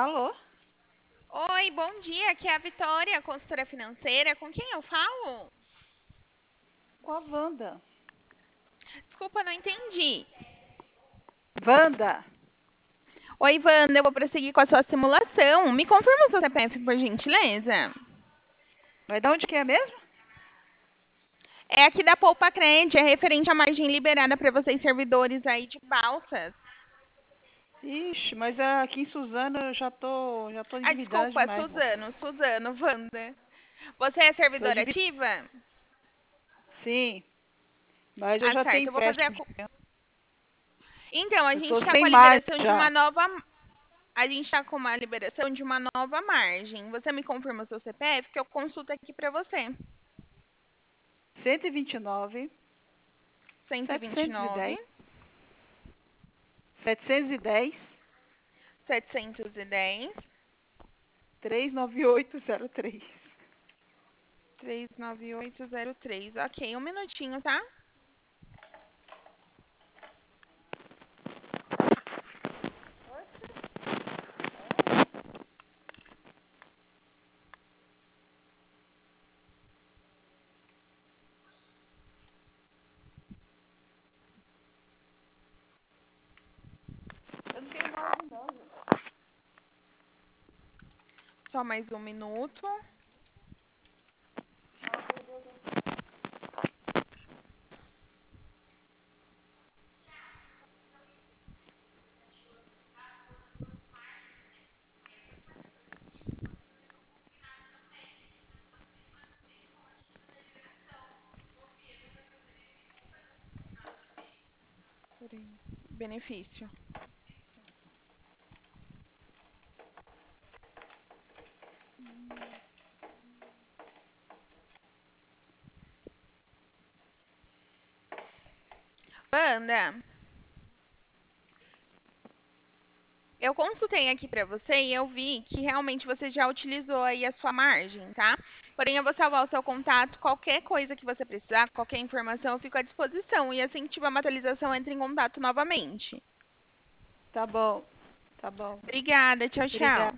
Alô? Oi, bom dia. Aqui é a Vitória, consultora financeira. Com quem eu falo? Com a Wanda. Desculpa, não entendi. Wanda! Oi, Wanda, eu vou prosseguir com a sua simulação. Me confirma o seu CPF, por gentileza. Mas de onde que é mesmo? É aqui da Poupa Cred, é referente à margem liberada para vocês servidores aí de balsas. Ixi, mas aqui em Suzano eu já tô Ah, endividada desculpa, demais, moça. Suzano, Wanda. Você é Tô servidora endividada. ativa? Sim, mas eu Ah, já tenho certo. Eu vou fazer a... empréstimo. Então, a Eu gente tô está sem com a mais liberação de já. uma nova... A gente está com uma liberação de uma nova margem. Você me confirma o seu CPF que eu consulto aqui para você. 129, 710, 129, 710, 710, 39803. 39803. Ok, um minutinho, tá? Eu não tenho nove não, gente. Só mais um minuto. Peraí. Benefício. Wanda, eu consultei aqui para você e eu vi que realmente você já utilizou aí a sua margem, tá? Porém, eu vou salvar o seu contato. Qualquer coisa que você precisar, qualquer informação, eu fico à disposição. E assim que tiver uma atualização, entre em contato novamente. Tá bom, tá bom. Obrigada. Tchau, Obrigada. tchau.